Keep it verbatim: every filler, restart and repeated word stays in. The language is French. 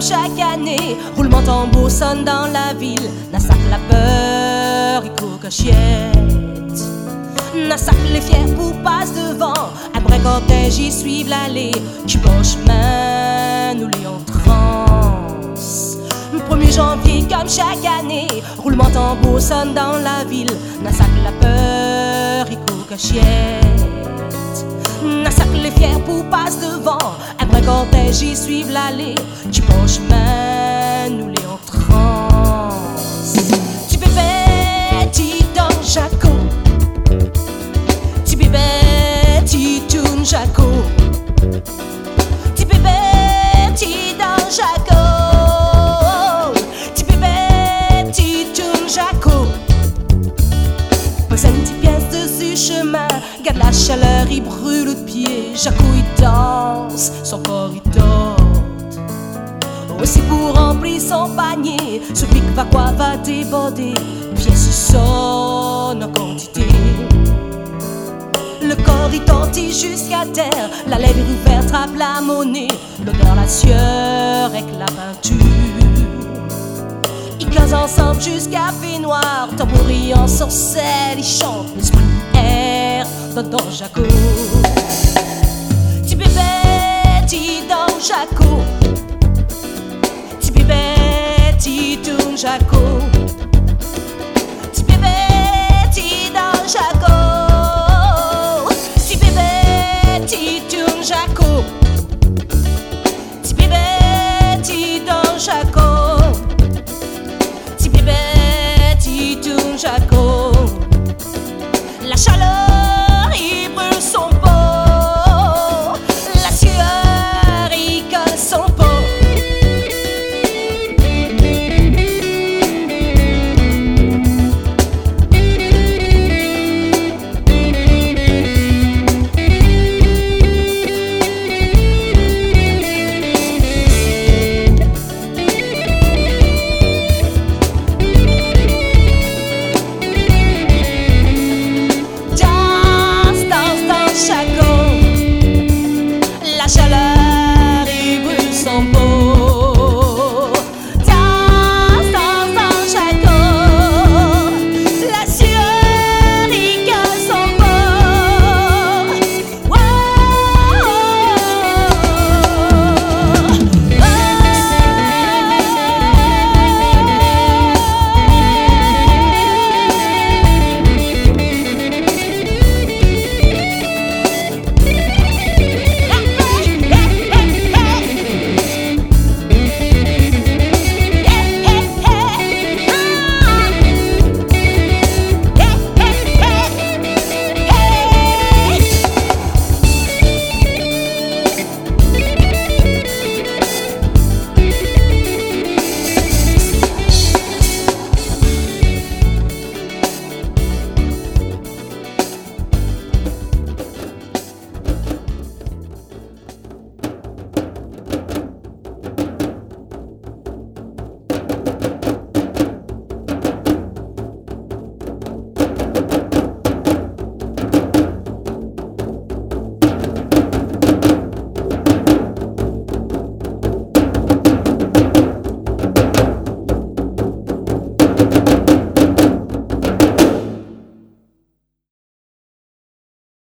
chaque année. Roulement tambour sonne dans la ville. Nassac la peur, il court cochiette. Nassac les fiers pour passe devant. Après cortège, ils suivent l'allée. Qui bon chemin, nous les en transe. Premier janvier comme chaque année. Roulement tambour sonne dans la ville. Nassac la peur, il court cochiette. Nassac les fiers pour passe devant. Après cortège, ils suivent l'allée. Qui bon chemin, nous les en transe. Tu bébé, tu dans Jaco. Tu bébé, tu tournes Jaco. Tu bébé, tu dans Jaco. Tu bébé, tu tournes Jaco. Pose une petite pièce dessus chemin. Garde la chaleur, il brûle de pied. Jaco il danse, son corps il dort. Aussi pour remplir son panier. Ce pic va quoi va déborder. Pièce il sonne en quantité. Le corps il tortille jusqu'à terre. La lèvre ouverte trappe la monnaie. L'odeur la sueur avec la peinture. Ils causent ensemble jusqu'à fait noir. Tambourine en sorcelle, ils chantent l'esprit air dans Jaco. Ti bébé, ti dans Jaco. Ti bébé, ti tourne Jaco.